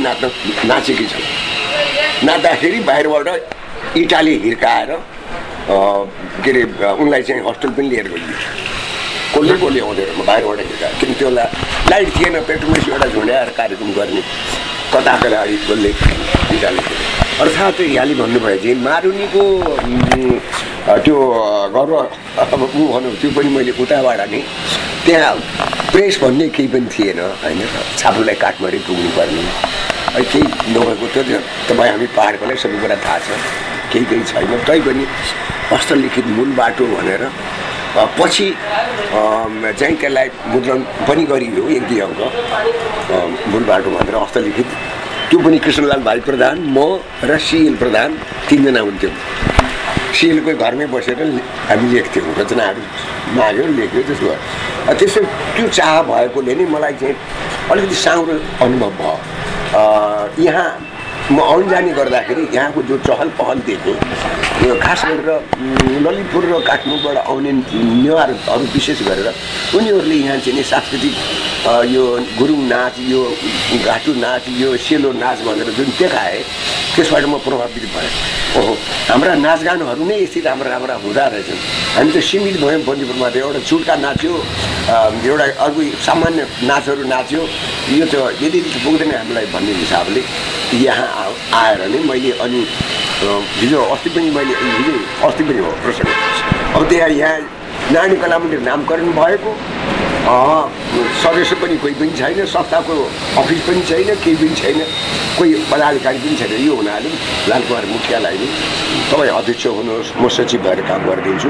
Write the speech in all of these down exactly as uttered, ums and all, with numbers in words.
नाच्न नाचेकी छन्। नाच्दाखेरि बाहिरबाट इटाले हिर्काएर के अरे उनलाई चाहिँ हस्टेल पनि लिएर गइदियो। कसले कसले आउँदैन बाहिरबाट हिर्काएर, किन त्यो बेला लाइट थिएन, पेट्रोमेसी एउटा झुन्ड्याएर कार्यक्रम गर्ने कता कता अलिक कसले इटाले अर्थात् यहाँले भन्नुभयो चाहिँ मारुनीको त्यो गर्व अब ऊ भनौँ त्यो पनि मैले उताबाट नै त्यहाँ प्रेस भन्ने केही पनि थिएन होइन, छाप्रोलाई काठमाडौँ पुग्नु पर्ने केही नभएको त्यो तपाईँ हामी पाहाडकोलाई सबै कुरा थाहा छ, केही केही छैन। तैपनि हस्तलिखित मूल बाटो भनेर पछि चाहिँ त्यसलाई मुद्रण पनि गरियो एक दुई अङ्क मूल बाटो भनेर हस्तलिखित, त्यो पनि कृष्णलाल भाइ प्रधान, म र सिएल प्रधान तिनजना हुन्थ्यौँ। सिएलको घरमै बसेर हामी लेख्थ्यौँ, रचनाहरू माग्यो लेख्यो त्यसो भयो। त्यसो त्यो चाह भएकोले नै मलाई चाहिँ अलिकति सानो अनुभव भयो। यहाँ म आउन जाने गर्दाखेरि यहाँको जो चहल पहल देखेँ, यो खास गरेर ललितपुर र काठमाडौँबाट आउने नेवारहरू विशेष गरेर उनीहरूले यहाँ चाहिँ सांस्कृतिक यो गुरुङ नाच, यो घाटु नाच, यो सेलो नाच भनेर जुन देखाए त्यसबाट म प्रभावित भएँ। ओहो, हाम्रा नाचगानहरू नै यति राम्रा राम्रा हुँदा रहेछन्। हामी त सीमित भयौँ बन्दीपुरमा, त एउटा चुड्का नाच्यो, एउटा अर्को सामान्य नाचहरू नाच्यो, यो त यदि पुग्दैन हामीलाई भन्ने हिसाबले यहाँ आएर नै मैले अनि हिजो अस्ति पनि मैले हिजो अस्ति पनि हो प्रसङ्ग, अब त्यहाँ यहाँ नानी कला मन्दिर नामकरण भएको, सदस्य पनि कोही पनि छैन, संस्थाको अफिस पनि छैन, केही पनि छैन, कोही पदाधिकारी पनि छैन। यो हुनाले लालकुमार मुखियालाई नै तपाईँ अध्यक्ष हुनुहोस्, म सचिव भएर काम गरिदिन्छु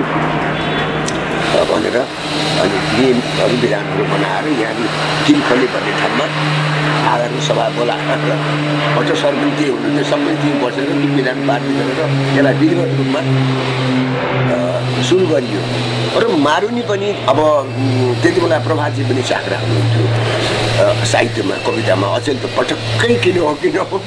भनेर अनि नियमहरू विधानहरू बनाएर यहाँ तिन खल्ली भन्ने ठाउँमा साधारण सभा बोलाएर अझ सरपञ्च हुनुहुन्थ्यो, सबै ती बसेर ती विधान पारित गरेर यसलाई विधिवत रूपमा सुरु गरियो। र मारुनी पनि अब त्यति बेला प्रभातजी पनि चाक्रा हुनुहुन्थ्यो साहित्यमा, कवितामा, अचेल त पटक्कै किन हो किन हो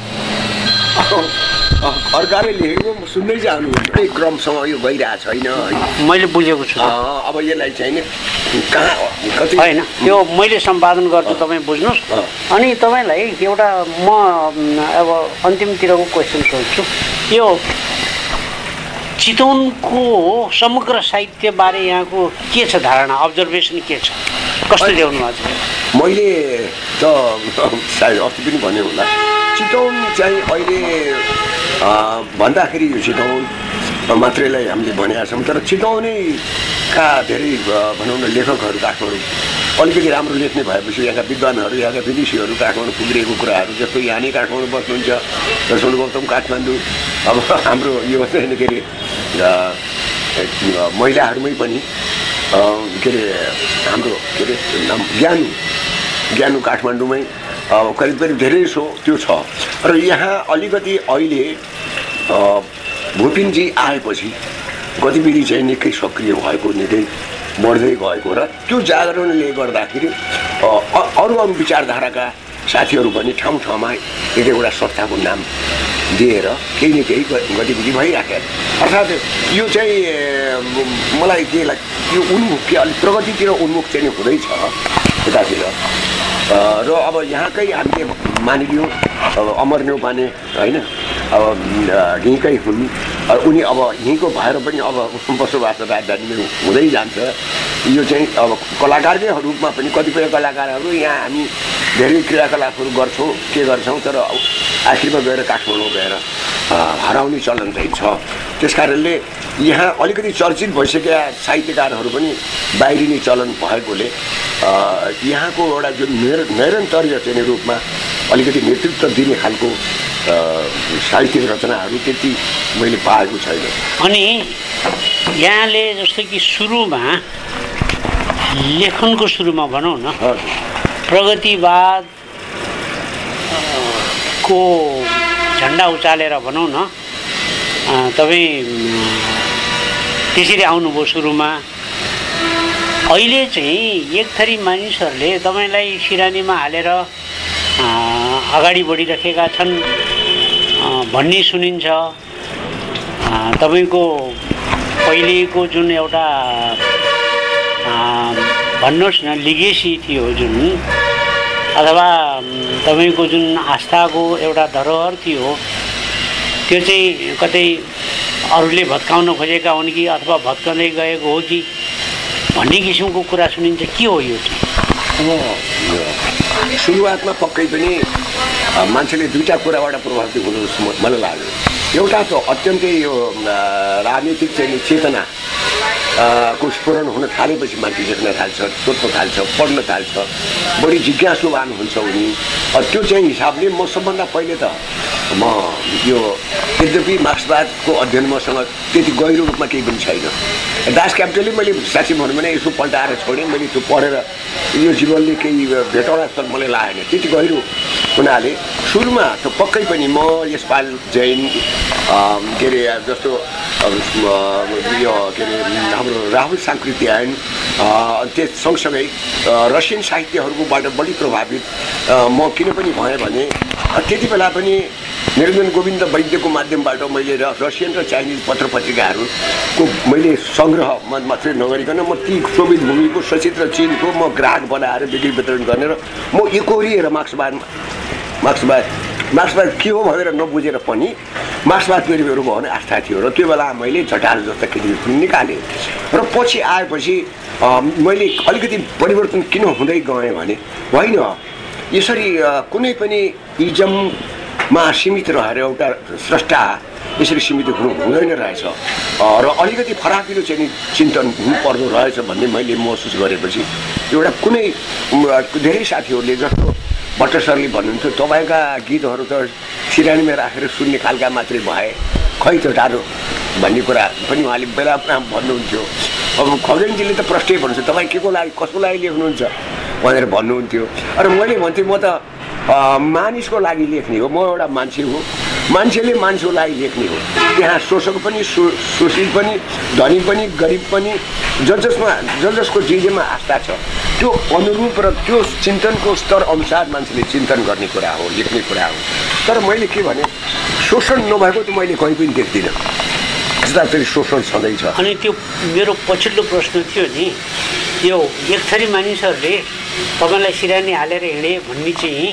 अर्काले लेखेको सुन्दै जानु क्रमसँग यो गइरहेको छैन, मैले बुझेको छु। अब यसलाई चाहिँ कहाँ कति होइन, त्यो मैले सम्पादन गर्छु, तपाईँ बुझ्नुहोस्। अनि तपाईँलाई एउटा म अब अन्तिमतिरको क्वेसन सोध्छु, यो चितवनको समग्र साहित्यबारे यहाँको के छ धारणा, अब्जर्भेसन के छ, कस्तो ल्याउनु भएको छ? मैले त सायद अस्ति पनि भने होला, चितवन चाहिँ अहिले भन्दाखेरि यो चितवन मात्रैलाई हामीले भनेका छौँ, तर चितवनैका धेरै भनौँ न लेखकहरू काठमाडौँ अलिकति राम्रो लेख्ने भएपछि यहाँका विद्वानहरू, यहाँका विदेशीहरू काठमाडौँ पुगिरहेको कुराहरू, जस्तो यहाँ नै काठमाडौँ बस्नुहुन्छ लक्ष्मण गौतम काठमाडौँ, अब हाम्रो यो चाहिँ के अरे महिलाहरूमै पनि के अरे हाम्रो के अरे नाम ज्ञानु ज्ञानु काठमाडौँमै अब करिब करिब धेरै सो त्यो छ। र यहाँ अलिकति अहिले भुपिनजी आएपछि गतिविधि चाहिँ निकै सक्रिय भएको, निकै बढ्दै गएको, र त्यो जागरणले गर्दाखेरि अरू अरू विचारधाराका साथीहरू पनि ठाउँ ठाउँमा एक एउटा संस्थाको नाम दिएर केही न केही गतिविधि भइराखे। अर्थात् यो चाहिँ मलाई के लाग्छ, यो उन्मुख के अलिक प्रगतितिर उन्मुख चाहिँ हुँदैछ यतातिर। र अब यहाँकै हामीले मानिलियो अब अमर न्यौपाने होइन, अब यहीँकै हुन्, उनी अब यहीँको भएर पनि अब बसोबास राजधानीमा हुँदै जान्छ। यो चाहिँ अब कलाकारकै रूपमा पनि कतिपय कलाकारहरू यहाँ हामी धेरै क्रियाकलापहरू गर्छौँ के गर्छौँ, तर आखिरमा गएर काठमाडौँ गएर हराउने चलन चाहिँ छ। त्यस कारणले यहाँ अलिकति चर्चित भइसकेका साहित्यकारहरू पनि बाहिरिने चलन भएकोले यहाँको एउटा जुन निरन्तरीय चाहिँ रूपमा अलिकति नेतृत्व दिने खालको साहित्यिक रचनाहरू त्यति मैले पाएको छैन। अनि यहाँले जस्तो कि सुरुमा लेखनको सुरुमा भनौँ न प्रगतिवाद को झन्डा उचालेर भनौँ न तपाईँ त्यसरी आउनुभयो सुरुमा। अहिले चाहिँ एक थरी मानिसहरूले तपाईँलाई सिरानीमा हालेर अगाडि बढिराखेका छन् भन्ने सुनिन्छ। तपाईँको पहिलेको जुन एउटा भन्नुहोस् न लिगेसी थियो जुन, अथवा तपाईँको जुन आस्थाको एउटा धरोहर थियो त्यो चाहिँ कतै अरूले भत्काउन खोजेका हुन् कि अथवा भत्काउँदै गएको हो कि भन्ने किसिमको कुरा सुनिन्छ, के हो यो चाहिँ? सुरुवातमा पक्कै पनि मान्छेले दुईवटा कुराबाट प्रभावित हुनु मलाई लाग्यो। एउटा त अत्यन्तै यो राजनीतिक चाहिँ चेतना को स्फुरण हुन थालेपछि मान्छे लेख्न थाल्छ, सोध्न थाल्छ, पढ्न थाल्छ, बढी जिज्ञासुवान हुन्छ उनी। त्यो चाहिँ हिसाबले म सबभन्दा पहिले त म यो यद्यपि मार्क्सवादको अध्ययन मसँग त्यति गहिरो रूपमा केही पनि छैन। दास क्यापिटलले मैले साँच्ची भनौँ भने यसो पल्टाएर छोडेँ, मैले त्यो पढेर यो जीवनले केही भेटौँडा त मलाई लागेन त्यति गहिरो हुनाले। सुरुमा त पक्कै पनि म यसपाल जैन के अरे जस्तो यो के अरे हाम्रो राहुल साङ्कृत्यायन त्यस सँगसँगै रसियन साहित्यहरूबाट बढी प्रभावित म किन पनि भएँ भने त्यति बेला पनि निरञ्जन गोविन्द वैद्यको माध्यमबाट मैले रसियन र चाइनिज पत्र पत्रिकाहरूको मैले सङ्ग्रह मात्रै नगरिकन म ती सोभियत भूमिको सचित्र चिनको म ग्राहक बनाएर बिक्री वितरण गर्ने र म एकोहोरिएर मार्क्सवाद मार्क्सवाद मार्क्सवाद के हो भनेर नबुझेर पनि मार्क्सवादप्रति मेरो भने आस्था थियो र त्यो बेला मैले झटारो जस्ता कृतिहरू निकालेँ। र पछि आएपछि मैले अलिकति परिवर्तन किन हुँदै गएँ भने होइन यसरी कुनै पनि इजममा सीमित रहेर एउटा स्रष्टा यसरी सीमित हुनु हुँदैन रहेछ र अलिकति फराकिलो चाहिँ चिन्तन हुनुपर्दो रहेछ भन्ने मैले महसुस गरेपछि एउटा कुनै धेरै साथीहरूले जस्तो भट्ट सरले भन्नुहुन्थ्यो तपाईँका गीतहरू त सिरानीमा राखेर सुन्ने खालका मात्रै भए खै त टाढो भन्ने कुरा पनि उहाँले बेला भन्नुहुन्थ्यो। अब खगेनजीले त प्रष्टै भन्नुहुन्छ तपाईँ के को लागि कसको लागि लेख्नुहुन्छ भनेर भन्नुहुन्थ्यो। र मैले भन्थेँ म त मानिसको लागि लेख्ने हो, म एउटा मान्छे हो, मान्छेले मान्छेको लागि लेख्ने हो। त्यहाँ शोषक पनि शोषित पनि धनी पनि गरिब पनि ज जसमा ज जसको जे जेमा आस्था छ त्यो अनुरूप र त्यो चिन्तनको स्तर अनुसार मान्छेले चिन्तन गर्ने कुरा हो, लेख्ने कुरा हो। तर मैले के भने शोषण नभएको त मैले कहीँ पनि देख्दिनँ, जताततै शोषण छँदैछ। अनि त्यो मेरो पछिल्लो प्रश्न थियो नि, यो एक थरी मानिसहरूले तपाईँलाई सिरानी हालेर हिँडे भन्ने चाहिँ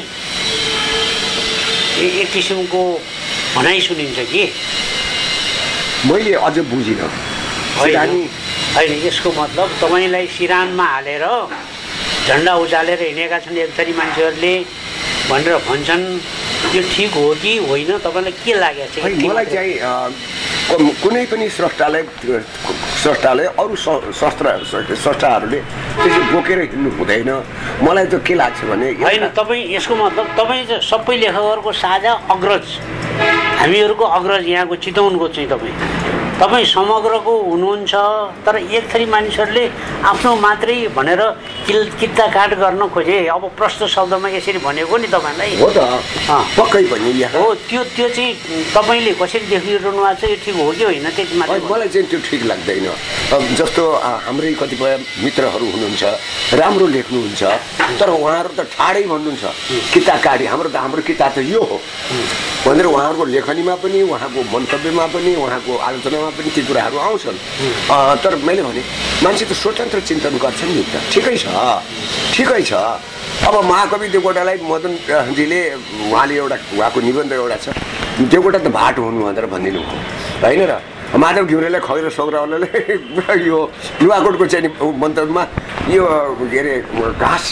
एक किसिमको भनाइ सुनिन्छ कि मैले अझ बुझिनँ। होइन, यसको मतलब तपाईँलाई सिरानमा हालेर झन्डा उचालेर हिँडेका छन् एक थरी मान्छेहरूले भनेर भन्छन्, यो ठिक हो कि होइन तपाईँलाई के लागेको छ? मलाई चाहिँ कुनै पनि स्रष्टाले स्रष्टाले अरू शस्त्र स्रष्टाहरूले त्यसरी बोकेर हिँड्नु हुँदैन। मलाई त के लाग्छ भने होइन, तपाईँ यसको मतलब तपाईँ चाहिँ सबै लेखकहरूको साझा अग्रज, हामीहरूको अग्रज यहाँको चितवनको चाहिँ तपाईँ तपाईँ समग्रको हुनुहुन्छ। तर एक थरी मानिसहरूले आफ्नो मात्रै भनेर किल कित्ता काट गर्न खोजे। अब प्रष्ट शब्दमा यसरी भनेको नि तपाईँलाई हो त पक्कै पनि हो। त्यो त्यो चाहिँ तपाईँले कसरी देखिरहनु भएको छ, यो ठिक हो कि होइन त्यसमा? मलाई चाहिँ त्यो ठिक लाग्दैन। जस्तो हाम्रै कतिपय मित्रहरू हुनुहुन्छ राम्रो लेख्नुहुन्छ, तर उहाँहरू त ठाडै भन्नुहुन्छ किता काडी हाम्रो त हाम्रो किताब त यो हो भनेर उहाँहरूको लेखनीमा पनि उहाँको मन्तव्यमा पनि उहाँको आलोचनामा पनि ती कुराहरू आउँछन्। तर मैले भने मान्छे त स्वतन्त्र चिन्तन गर्छन् नि त, ठिकै छ ठिकै छ। अब महाकवि देवकोटालाई मदनजीले उहाँले एउटा उहाँको निबन्ध एउटा छ, देवकोटा त भाट हुनु भनेर भनिदिनु भयो होइन र। माधव घिउरेलाई खगेर सौरावले यो युवाकोटको चाहिँ मन्तव्यमा यो के अरे घाँस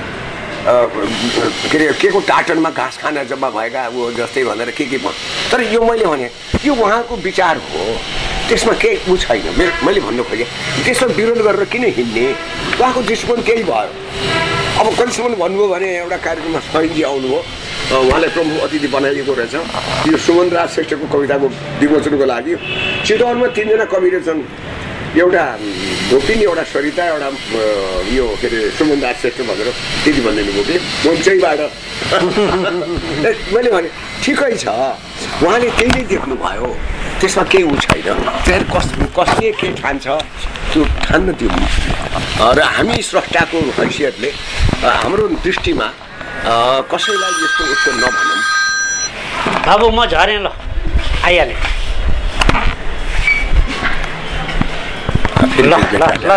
के अरे के को टाटनमा घाँस खाना जम्मा भएका ऊ जस्तै भनेर के के भन्। तर यो मैले भने यो उहाँको विचार हो, त्यसमा केही ऊ छैन। मैले भन्नु खोजेँ त्यसमा विरोध गरेर किन हिँड्ने, उहाँको दृष्टिकोण त्यही भयो। अब कहिलेसम्म भन्नुभयो भने एउटा कार्यक्रममा सैनजी आउनुभयो, उहाँलाई प्रमुख अतिथि बनाइएको रहेछ यो सुमन राज श्रेष्ठको कविताको विमोचनको लागि। चितवनमा तिनजना कवि रहेछन्, एउटा ढोकिन, एउटा सरिता, एउटा यो के अरे सुमन राज श्रेष्ठ भनेर त्यति भनिदिनु भयो कि मञ्चैबाट। मैले भने ठिकै छ, उहाँले त्यही नै देख्नुभयो, त्यसमा केही ऊ छैन। त्यहाँ कस कसले के ठान्छ त्यो ठान्न त्यो। र हामी स्रष्टाको हैसियतले हाम्रो दृष्टिमा कसैलाई यस्तो उस्तो नभनौँ। बाबु म झरेँ, ल आइहालेँ। ल ल ल